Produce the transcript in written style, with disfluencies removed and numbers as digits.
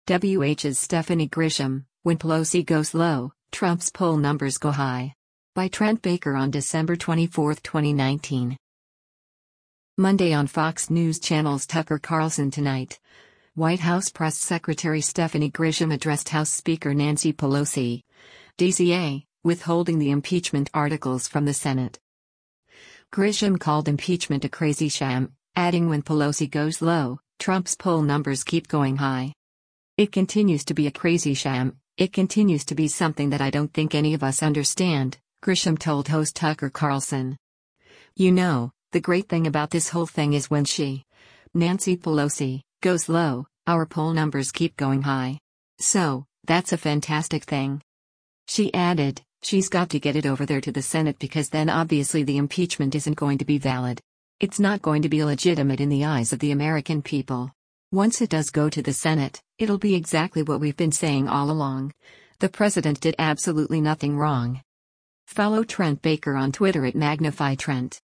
WH's Stephanie Grisham, when Pelosi goes low, Trump's poll numbers go high. By Trent Baker on December 24, 2019. Monday on Fox News Channel's Tucker Carlson Tonight. White House Press Secretary Stephanie Grisham addressed House Speaker Nancy Pelosi, DCA, withholding the impeachment articles from the Senate. Grisham called impeachment a crazy sham, adding when Pelosi goes low, Trump's poll numbers keep going high. It continues to be a crazy sham, it continues to be something that I don't think any of us understand, Grisham told host Tucker Carlson. You know, the great thing about this whole thing is when Nancy Pelosi, goes low, our poll numbers keep going high. So, that's a fantastic thing. She added, she's got to get it over there to the Senate because then obviously the impeachment isn't going to be valid. It's not going to be legitimate in the eyes of the American people. Once it does go to the Senate, it'll be exactly what we've been saying all along. The president did absolutely nothing wrong. Follow Trent Baker on Twitter at MagnifyTrent.